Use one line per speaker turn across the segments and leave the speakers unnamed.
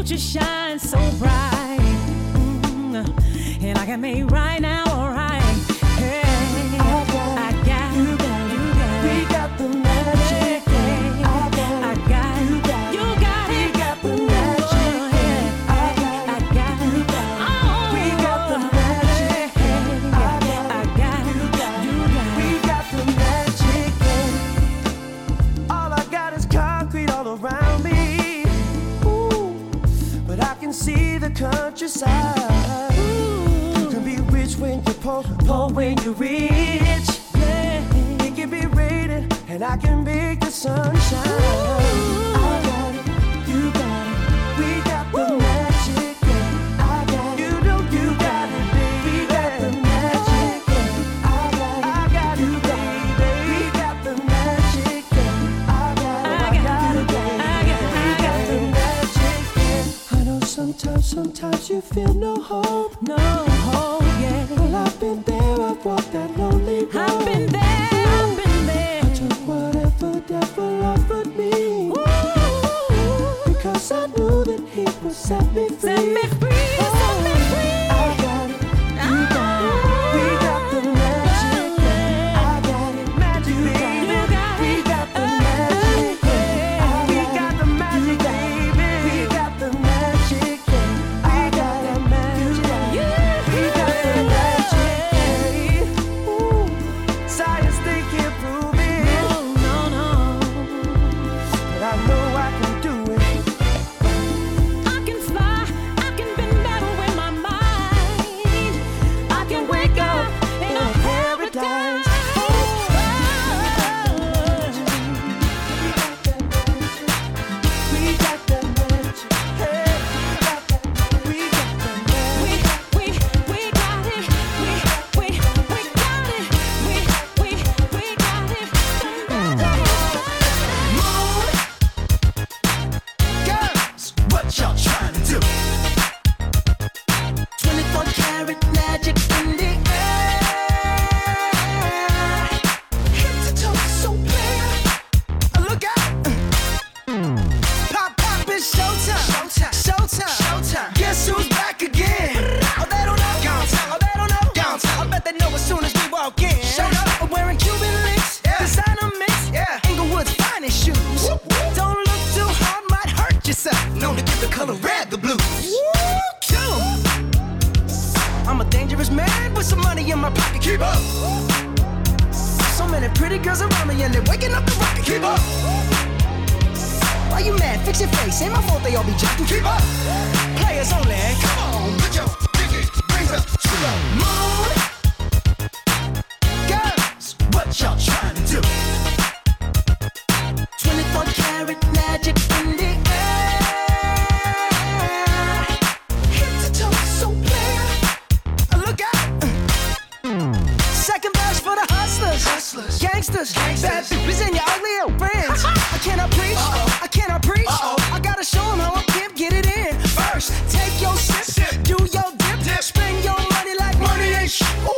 future shines so bright, and I can make right now alright. Hey, I got you, we got the magic. I got you, got it. We got the magic. I got you, we got the magic. I got you, we got the magic. All I got is concrete all around me. Ooh, but I can see the countryside. You can be rich when you're poor, poor when you're rich. Yeah, it can be raining, and I can make the sun shine. I got it, you got it, we got the magic. Yeah, I got it, you got it, baby. We got the magic. Yeah, I got it, you baby. We got the magic. Yeah, I got it, we got the magic. Yeah. I know sometimes you feel no hope, yeah. Well, I've been there, I've walked that lonely road. I've been there. I took whatever devil offered me. Ooh. Because I knew that he would set me free. Set me free, set me free. I got it, you got it, we got the magic. I got it, magic, baby. We got the magic. We got the magic, baby. We got the magic. I got the magic. We got the magic. Ooh, science they can't prove it. No. But I know I can do it. I can fly, I can bend metal with my mind. I can wake up in a paradise. We got that magic. Hey, we got that magic. We got it. We got it. We got it.
Moon, girls, what y'all trying to do? 24 karat magic in the air. Head to toe, so clear. Look out! Pop, it's showtime. Guess who's back again? Oh, they don't know. Oh, they don't know. I bet they know as soon as we walk in. Showed up, I'm wearing Cuban links, designer mix, Inglewood's finest shoes. Don't look too hard, might hurt yourself. Known to give the color red the blues. I'm a dangerous man with some money in my pocket. Keep up. So many pretty girls around me and they're waking up the rocket. Keep up. Why you mad? Fix your face. Ain't my fault they all be jacking. Keep up. Players only. Come on, put your pinky rings up to the moon. Girls, what y'all trying to do? 24 karat magic in the air. Head to toe, so clear. Look out. Second verse for the hustlers, gangsters, bad bitches and your ugly old friends. I cannot preach, I cannot preach. I gotta show them how I can't get it in. First, take your sip, do your dip, spend your money like money ain't shit.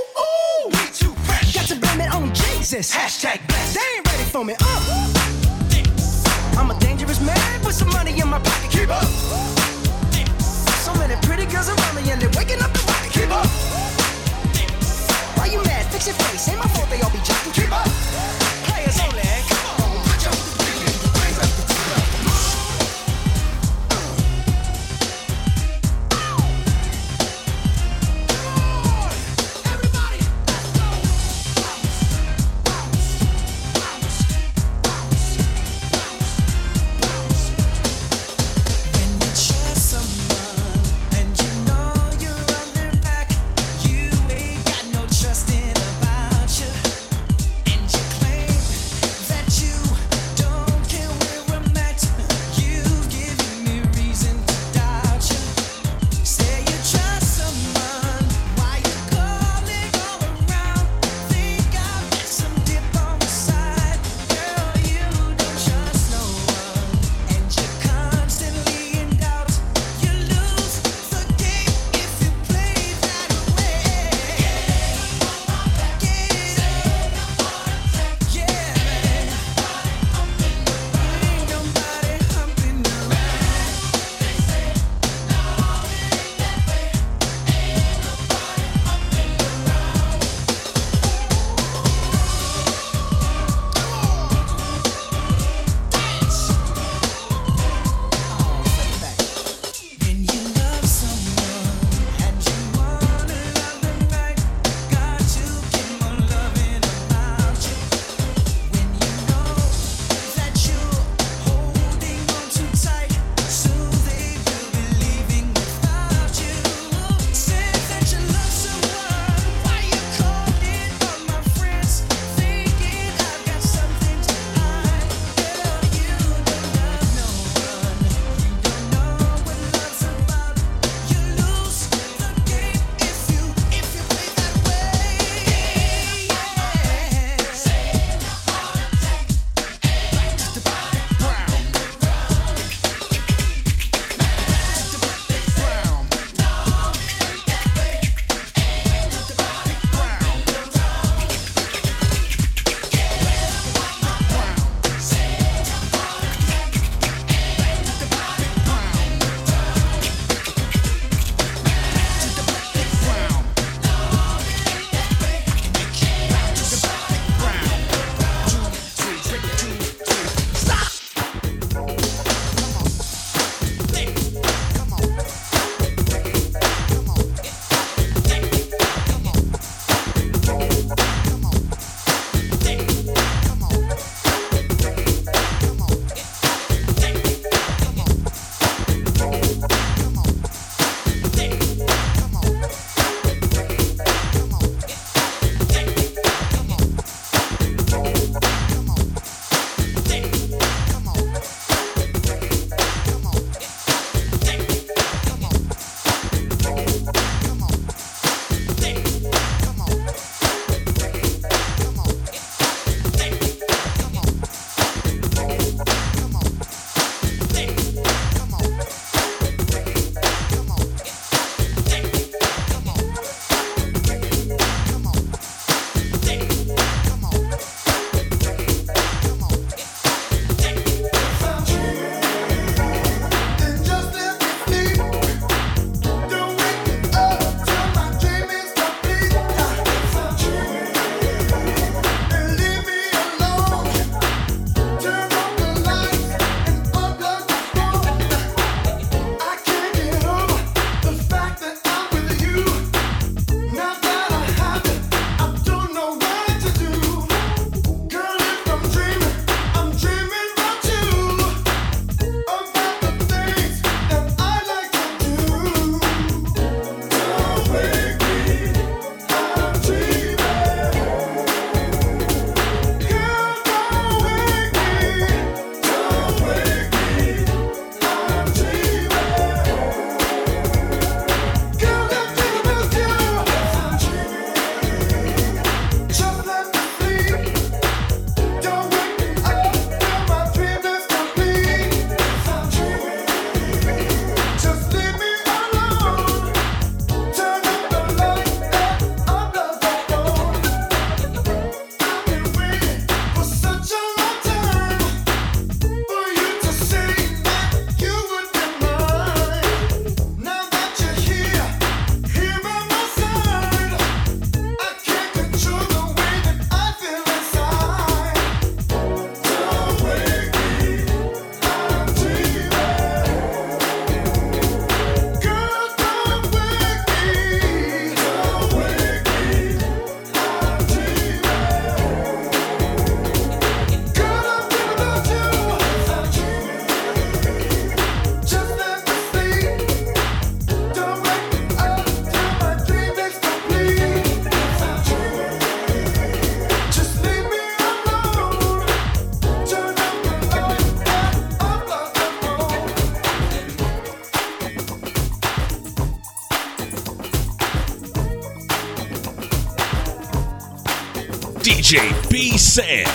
DJ B Sam.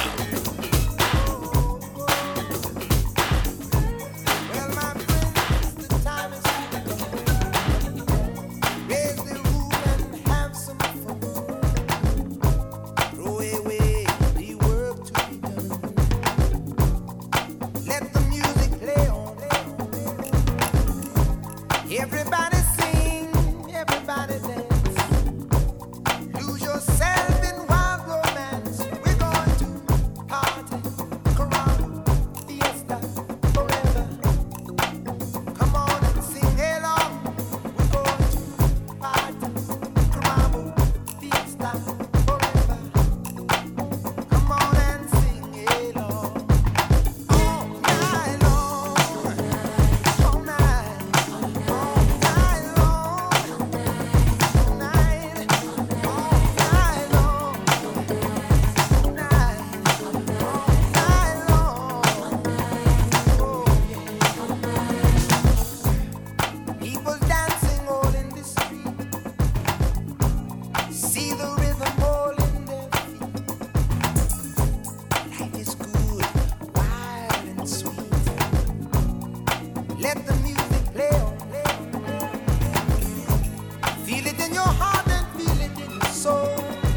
Everybody sing, everybody dance. Lose yourself in wild romance. We're going to party, caramba, fiesta, forever. Come on and sing along. We're going to party, caramba, fiesta, forever. Come on and sing along. All night long, all night. People dancing all in the street. See the rhythm all in their feet. Life is good, wild and sweet. Let the music play on. Feel it in your heart and feel it in your soul.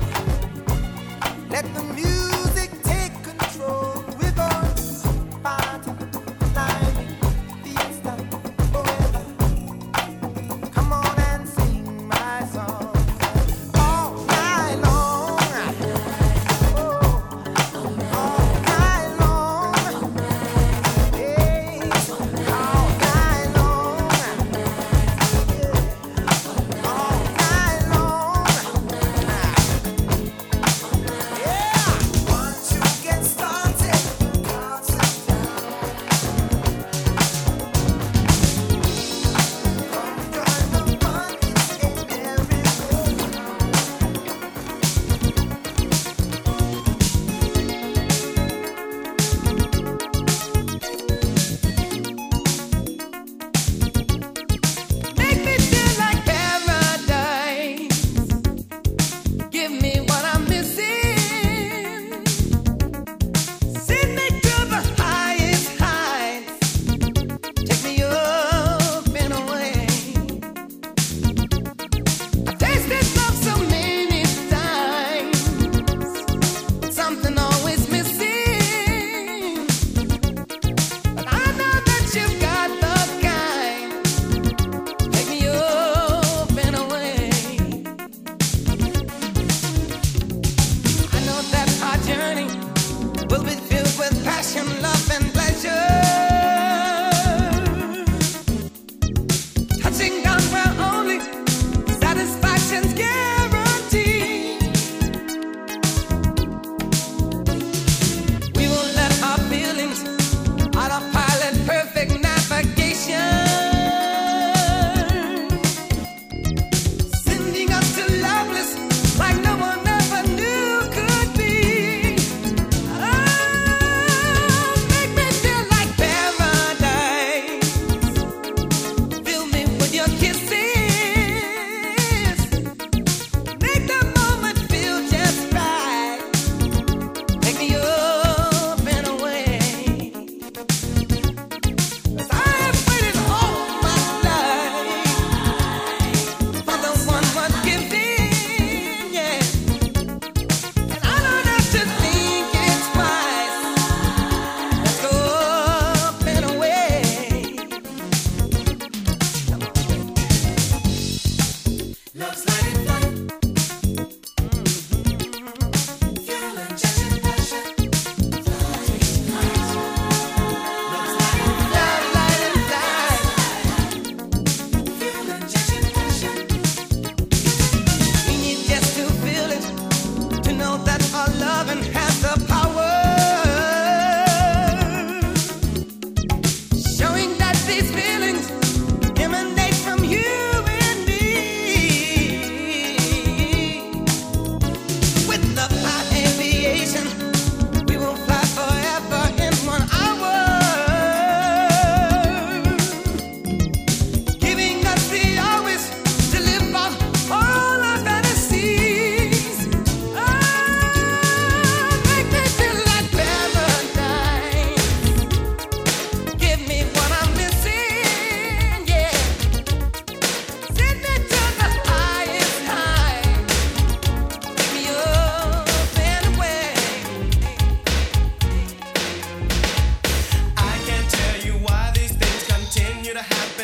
Let the music take control. We're going to party, climbing, fiesta, forever. Come on and sing my song. All night long. Oh, all night long. Hey, all night long.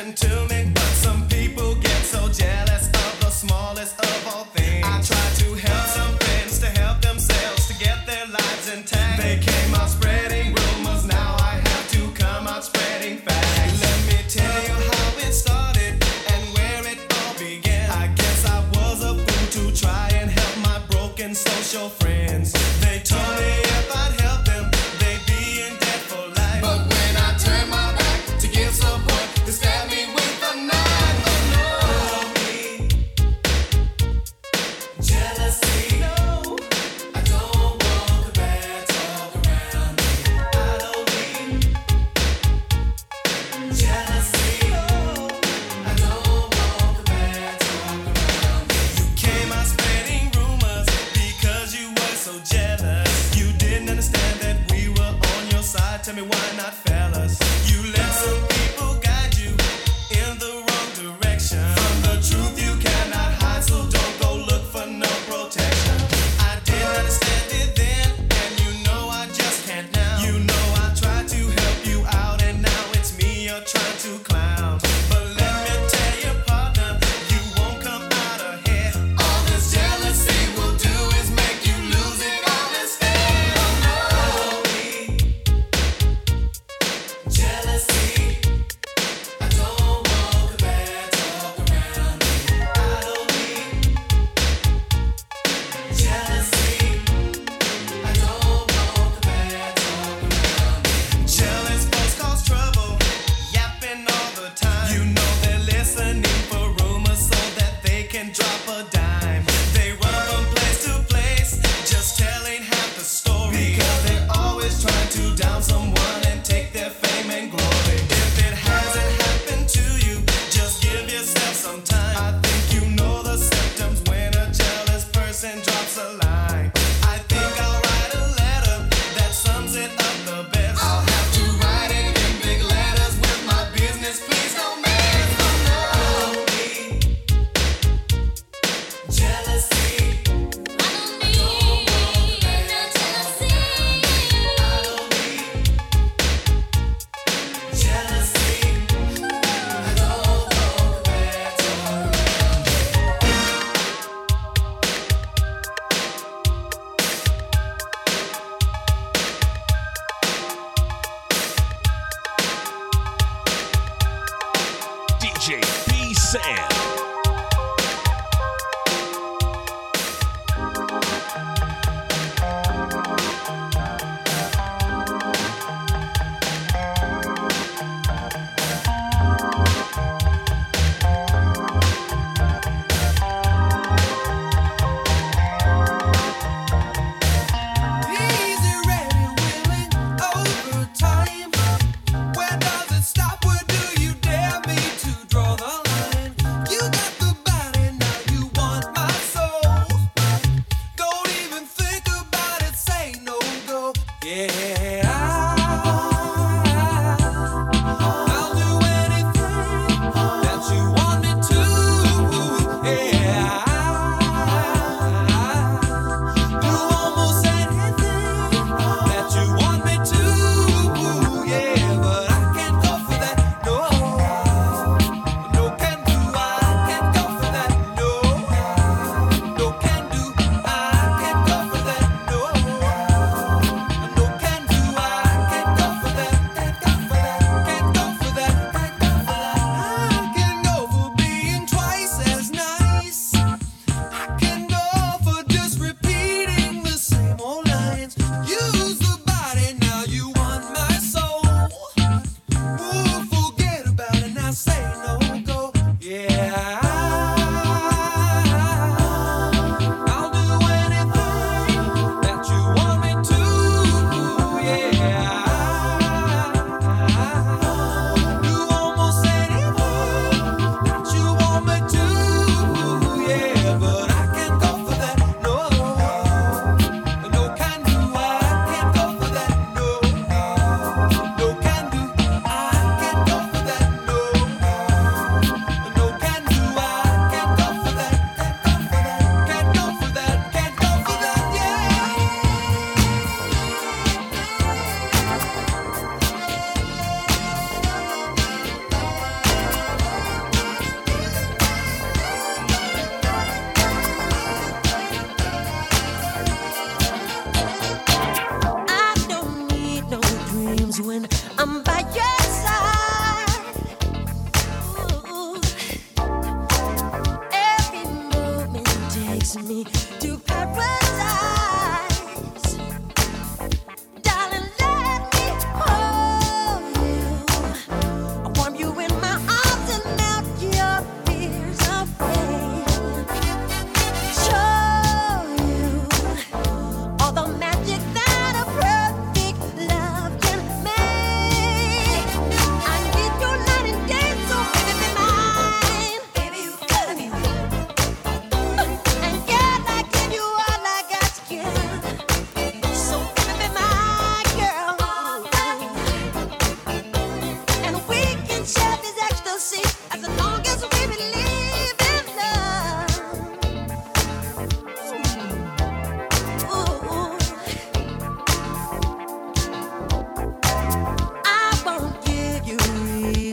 happen to me, but some people get so jealous of the smallest of all things. I try to help some friends to help themselves to get their lives intact. They came out spreading rumors, now I have to come out spreading facts. Let me tell you how it started and where it all began. I guess I was a fool to try and help my broken social friends. They told me if I'd help them, they'd be in debt for life. But when I turned my back to give support, they stabbed me with a knife. Oh no, jealousy. No, I don't want the bad talk around me. I don't need jealousy. No, I don't want the bad talk around me. You came out spreading rumors because you were so jealous. You didn't understand that we were on your side. Tell me why not, fellas? You let some people guide you in the wrong direction. From the truth you cannot hide, so don't go look for no protection. I didn't understand it then, and you know I just can't now. You know I tried to help you out, and now it's me you're trying to clown. But let me tell you, partner, you won't come out ahead. All this jealousy will do is make you lose it all instead. Oh no, jealousy. I don't want the bad talk around me. I don't need jealousy. I don't want the bad talk around me. Jealous folks cause trouble, yapping all the time. You know they're listening for rumors so that they can drop a dime. They run from place to place, just telling half the story. Because they're always trying to down someone and take their fame and glory. If it hasn't happened to you, just give yourself some time. I think you know the symptoms when a jealous person drops a line. I think I'll write a letter that sums it up the best. I'll have to write it in big letters with my business, please don't mess. Oh no, jealousy. I don't need no jealousy. I don't need jealousy. I don't want the bad talk around me.
DJ B Sam.
Easy, ready, willing, overtime. Where does it stop? Where do you dare me to draw the line? You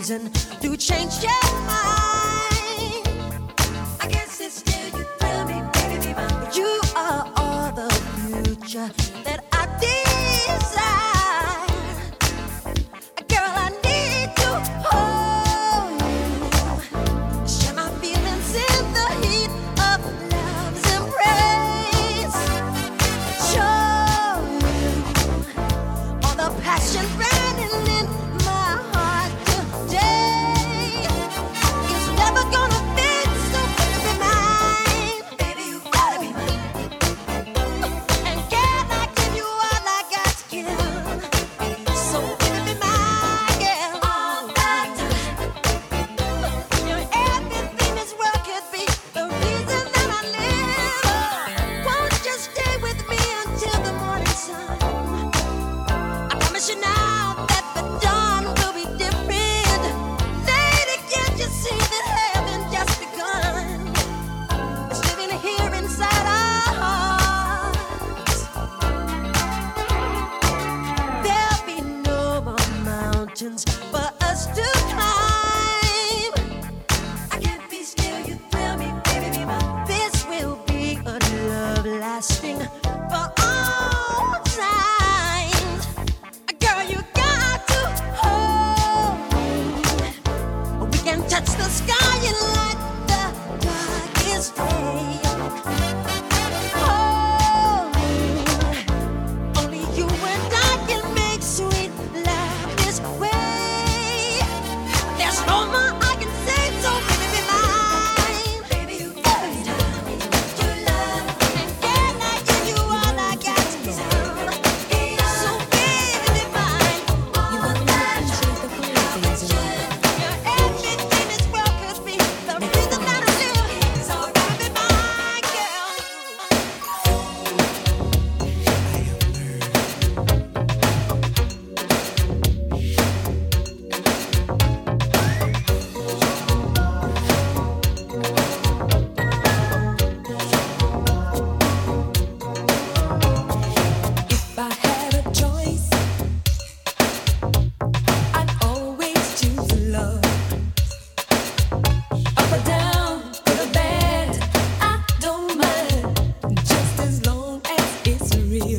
reason to change your mind. I guess it's still you thrill me, baby, but you are all the future that I desire. Girl, I need to hold you, share my feelings in the heat of love's embrace. Show you all the passion burning in my heart today. It's never gonna fade, so baby, be mine. Baby, you gotta be mine. And can I give you all I got to give? So baby, be my girl all the time. Everything this world could be the reason that I live. Won't you stay with me until the morning sun? I promise you now that the dawn will be different. Lady, can't you see that heaven just begun? It's living here inside our hearts. There'll be no more mountains for us to climb. I can't be still, you thrill me, baby, be mine. This will be a love lasting for all times. Girl, you got to hold me. We can touch the sky and light the darkest day. Hold me. Only you and I can make sweet love this way. There's no more I can say, so baby, be mine. Baby, you gotta be mine. You love, and can I give you all I got to give? So baby, be mine.
You will not appreciate the fine things in life.
You're everything this world could be, the reason that I live. So baby, be my girl.
If I had a choice, I'd always choose love. Up or down, good or bad, I don't mind, just as long as it's real.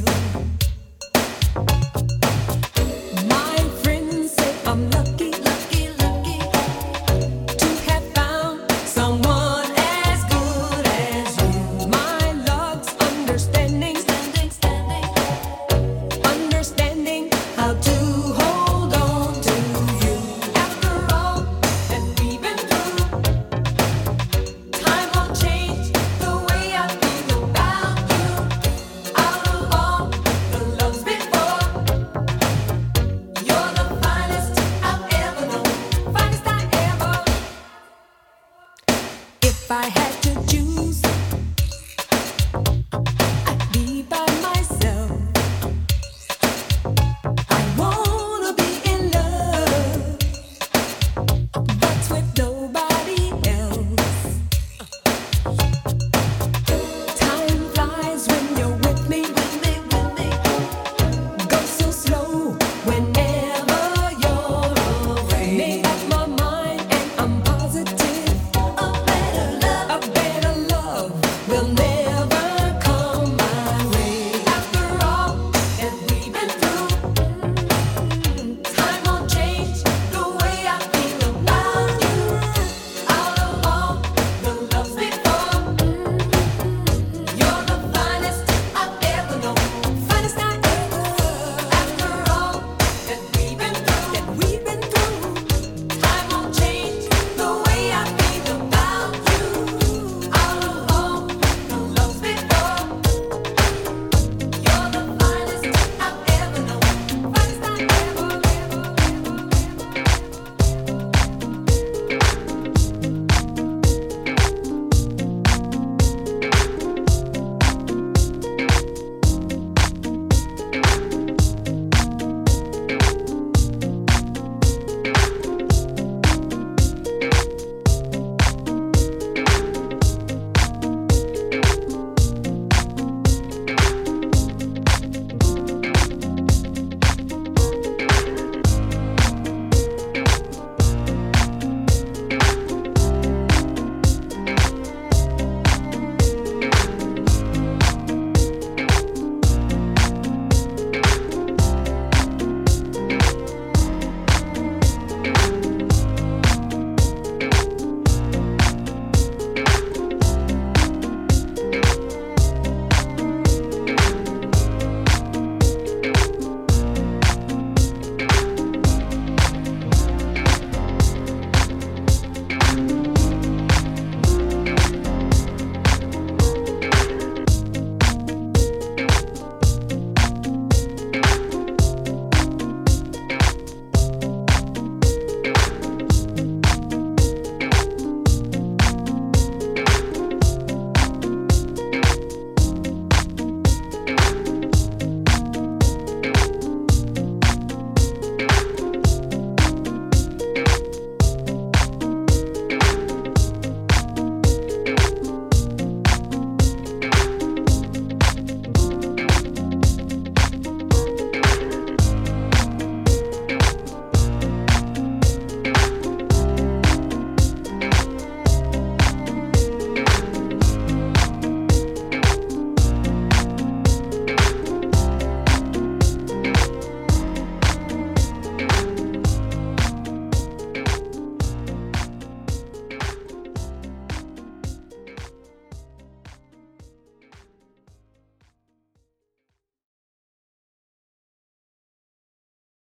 My friends say I'm lucky, lucky, lucky to have found someone as good as you. My love's understanding, understanding how to hold on to you. After all that we've been through, time won't change the way I feel about you. Out of all the loves before, you're the finest I've ever known, finest I ever. If I had